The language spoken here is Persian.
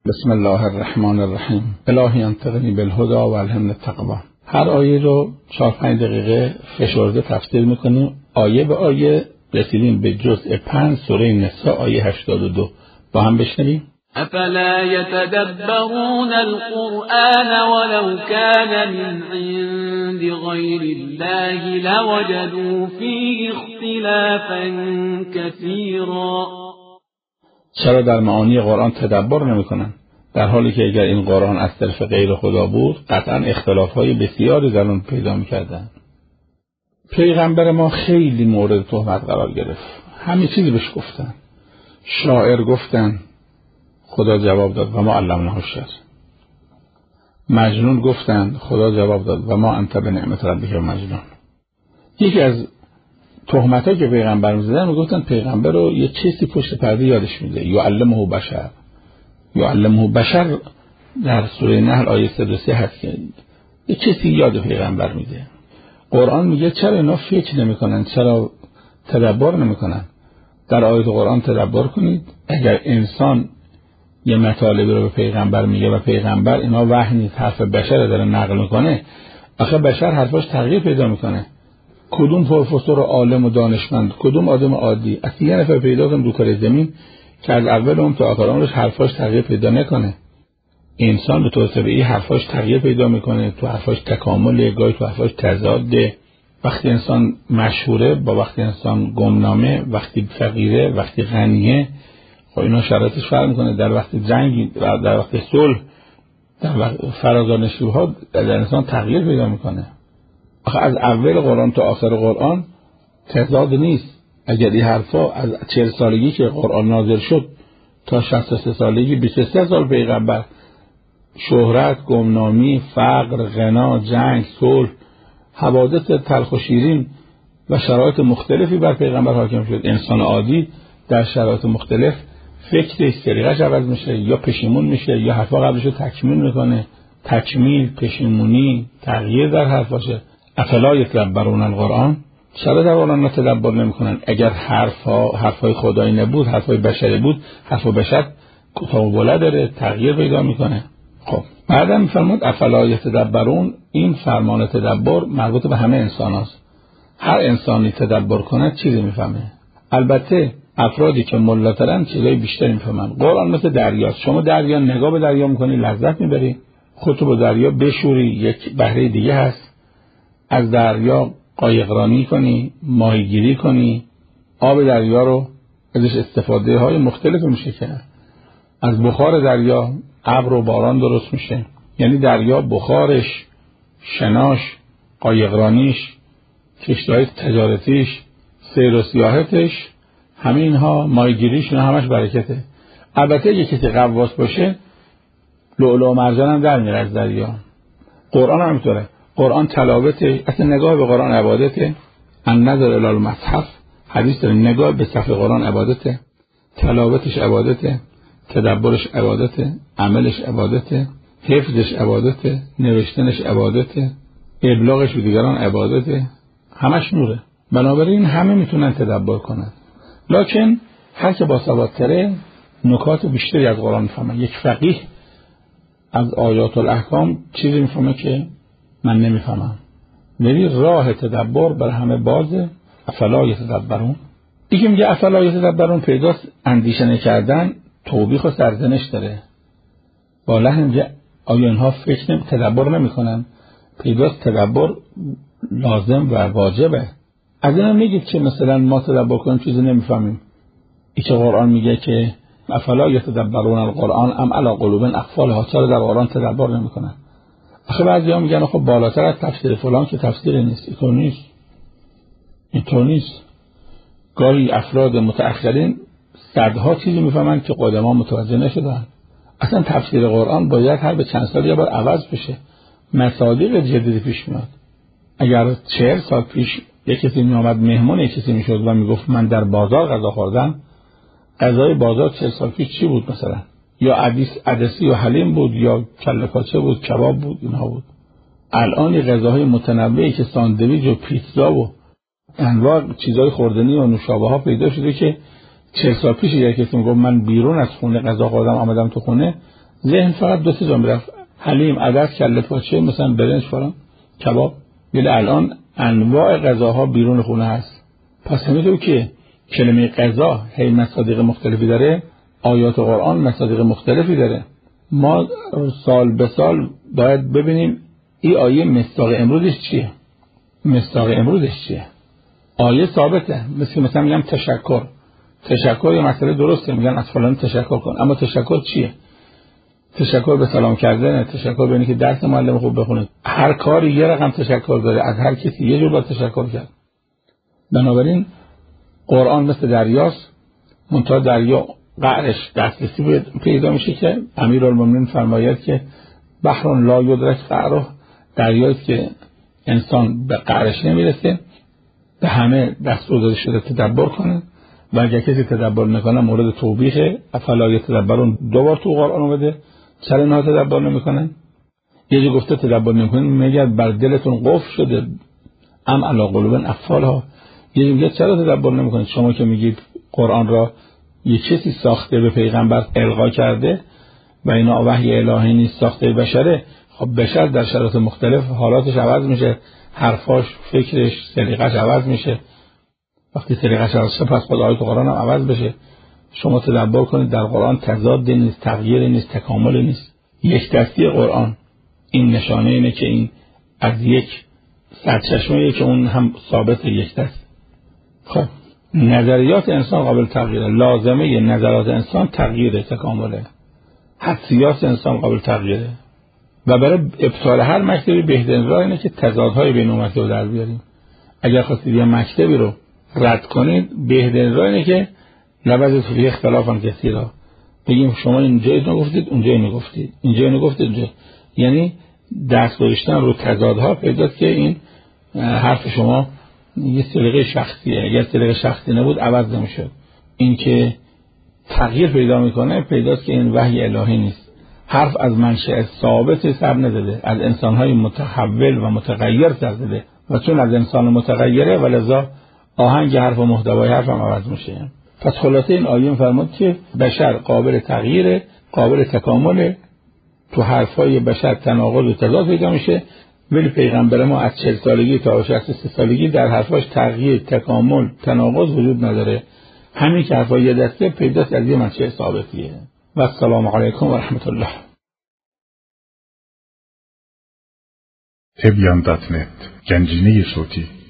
بسم الله الرحمن الرحیم. الهی انطقنی بالهدى و الهمنی التقوی. هر آیه رو 4-5 دقیقه فشرده تفسیر میکنیم. آیه به آیه رسیدیم به جزء 5 سوره نساء آیه 82. با هم بشنویم. افلا يتدبرون القرآن ولو كان من عند غير الله لوجدوا فيه اختلافا كثيرا. چرا در معانی قرآن تدبر نمیکنن؟ در حالی که اگر این قرآن از طرف غیر خدا بود قطعا اختلافهای بسیاری در اون پیدا میکردن. پیغمبر ما خیلی مورد تهمت قرار گرفت. همه چیزی بهش گفتن. شاعر گفتن، خدا جواب داد و ما علمناه الشعر. مجنون گفتن، خدا جواب داد و ما انت بنعمت ربک مجنون. یکی از تهمت‌ها که پیغمبر می‌زدن میگفتن پیغمبر رو یه چیزی پشت پرده یادش میده. یعلمه بشر. یعلمه بشر در سوره نحل آیه 103 هست که یه چیزی یاد پیغمبر میده. قرآن میگه چرا اینا فکر نمی‌کنن؟ چرا تدبر نمی‌کنن؟ در آیات قرآن تدبر کنید. اگر انسان یه مطالبی رو به پیغمبر میگه و پیغمبر اینا وحی نیست، حرف بشر داره نقل میکنه، آخه بشر حرفاش تغییر پیدا میکنه. کدوم پروفسور و عالم و دانشمند، کدوم آدم عادی، اصلا یه نفر پیدا کن رو کره زمین که از اول اون تا آخر عمرش حرفاش تغییر پیدا نکنه. انسان به طور طبیعی حرفاش تغییر پیدا میکنه، تو حرفاش تکامل، گاهی تو حرفاش تضاده. وقتی انسان مشهوره با وقتی انسان گمنامه، وقتی فقیره، وقتی غنیه، خب اینا شرایطش فرق میکنه. در وقت جنگ و در وقت صلح، در وقت فرازانشی‌ها در انسان تغییر پیدا میکنه. آخه از اول قرآن تا آخر قرآن تضاد نیست. اگر این حرفا از 40 سالگی که قرآن نازل شد تا 63 سالگی 23 سال پیغمبر شهرت، گمنامی، فقر، غنا، جنگ، صلح، حوادث تلخ و شیرین و شرایط مختلفی بر پیغمبر حاکم شد. انسان عادی در شرایط مختلف فکرش، طریقش عوض میشه، یا پشیمون میشه یا حرفا قبلشو تکمیل میکنه. تکمیل، پشیمونی، تغییر در حرفاشه. افلا یتدبرون القرآن، چرا در قرآن تدبر نمیکنن؟ اگر حرفای خدایی نبود، حرفای بشری بود، حرف بشر کوتاه و بلند داره، تغییر پیدا میکنه. خب بعدم میفرمود افلا یتدبرون، این فرمان تدبر مربوط به همه انسان هست. هر انسانی تدبر کنه چیزی میفهمه. البته افرادی که ملاترن چیزای بیشتری میفهمن. قرآن مثل دریاست. شما دریا نگاه به دریا میکنی، لذت میبری، خودتو با دریا بشوری، یک بحره دیگه هست. از دریا قایقرانی کنی، ماهیگیری کنی، آب دریا رو ازش استفاده های مختلف میشه کرد. از بخار دریا ابر و باران درست میشه. یعنی دریا بخارش، شناش، قایقرانیش، کشتی‌های تجارتیش، سیر و سیاحتش، همین اینها، ماهیگیریش، اینا همش برکته. البته یکی که غواص باشه لؤلؤ و مرجان هم در میاره از دریا. قرآن هم همینطوره. قرآن تلاوته، اصلا نگاه به قرآن عبادته. ان نظر الی المصحف، حدیث داره نگاه به صفحه قرآن عبادته، تلاوتش عبادته، تدبرش عبادته، عملش عبادته، حفظش عبادته، نوشتنش عبادته، ابلاغش به دیگران عبادته، همش نوره. بنابراین همه میتونن تدبر کنن. لکن هر که باسوادتره نکات بیشتری از قرآن میفهمه. یک فقیه از آیات الاحکام چیزی میفهمه که من نمیفهمم. ولی راه تدبر برای همه بازه. افلا یتدبرون، دیگه میگه افلا یتدبرون پیداست اندیشه نکردن، توبیخ و سرزنش داره. با لحن میگه آیا اینها فکر تدبر نمیکنن؟ پیداست تدبر لازم و واجبه. از این هم میگید که مثلا ما تدبر کنیم چیزی نمیفهمیم. این که قرآن میگه که افلا یتدبرون القرآن ام علی قلوب اقفالها، چرا در قرآن تدبر نمیکنن؟ آخه بعضی‌ها میگن خب بالاتر از تفسیر فلان که تفسیر نیست. اینطور نیست. گاهی افراد متأخرین صدها چیزی میفهمن که قدما متوجه نشدن. اصلا تفسیر قرآن باید هر به چند سال یه بار عوض بشه. مصادیق جدیدی پیش میاد. اگر 40 سال پیش یک کسی میامد مهمون یک کسی میشد و میگفت من در بازار غذا خوردم، غذای بازار 40 سال پیش چی بود مثلا؟ یا عدسی و حلیم بود، یا کله پاچه بود، کباب بود، اینها بود. الان غذاهای متنوعی که ساندویچ و پیتزا و انواع چیزهای خوردنی و نوشابه ها پیدا شده که 40 سال پیش یک کسی میگفت من بیرون از خونه غذا خوردم آمدم تو خونه، ذهن فقط دو سه جا میرفت، حلیم، عدس، کله پاچه، مثلا برنج، فلان، کباب. ولی الان انواع غذاها بیرون خونه هست. پس همینطور که کلمه غذا هی مصادیق مختلفی داره، آیات قرآن مصادیق مختلفی داره. ما سال به سال باید ببینیم این آیه مصداق امروزش چیه، مصداق امروزش چیه. آیه ثابته، مثلا میگم تشکر یه مسئله درسته، میگن از فلان تشکر کن، اما تشکر چیه؟ تشکر به سلام کردن، تشکر به اینکه درس معلم خوب بخونه. هر کاری یه رقم تشکر داره، از هر کسی یه جور باید تشکر کرد. بنابراین قرآن مثل دریاست، منتها دریا قعرش دسترسی پیدا میشه که امیرالمومنین فرماید که بحر لا یدرک قعره، دریایی که انسان به قعرش نمیرسه. به همه دستور داده شده تدبر کنه و اگر کسی تدبر نکنه مورد توبیخه. افلا یتدبرون 2 بار تو قرآن اومده، چرا اینها تدبر نمیکنن؟ یه جا گفته تدبر نمیکنن میگه بر دلتون قفل شده، ام علی قلوب اقفالها. یه جا میگه چرا تدبر نمیکنید؟ شما که میگید قرآن را یه کسی ساخته، به پیغمبر القا کرده و اینا وحی الهی نیست، ساخته بشره. خب بشر در شرایط مختلف حالاتش عوض میشه، حرفاش، فکرش، سلیقش عوض میشه. وقتی سلیقش عوض شه پس خدای تو قرآن هم عوض بشه. شما تدبر کنید در قرآن تضاد نیست، تغییر نیست، تکامل نیست، یک دستی قرآن. این نشانه اینه که این از یک سرچشمه‌ایه که اون هم ثابت یک دست. خب نظریات انسان قابل تغییره، لازمه نظرات انسان تغییره، تکامله. حدسیات انسان قابل تغییره و برای ابطال هر مکتبی بهترین راه اینه که تضادهای بین اون مکتب در بیاریم. اگر خواستید یه مکتبی رو رد کنید، بهترین راه اینه که نباید فی اختلافاً کثیرا بگیم شما اینجا اینو گفتید، اونجا اینو گفتید، اینجا اینو گفتید، اونجا. یعنی دست گذاشتن رو تضادها پیداست که این حرف شما یه سلیقه شخصیه، یه سلیقه شخصی نبود عوض نمیشه. این که تغییر پیدا میکنه پیداست که این وحی الهی نیست. حرف از منشأ ثابت سر نداده، از انسانهای متحول و متغیر سر داده و چون از انسان متغیره ولذا آهنگ حرف و محتوای حرف هم عوض میشه. پس خلاصه این آیه فرمود که بشر قابل تغییره، قابل تکامله. تو حرفای بشر تناقض و تضاد پیدا میشه، ولی پیغمبر ما از 40 سالگی تا 63 سالگی در حرفاش تغییر، تکامل، تناقض وجود نداره. همین که حرفای یه دسته پیداست از یه منشأ ثابتیه. و السلام علیکم و رحمت الله. تبیان.net گنجینه صوتی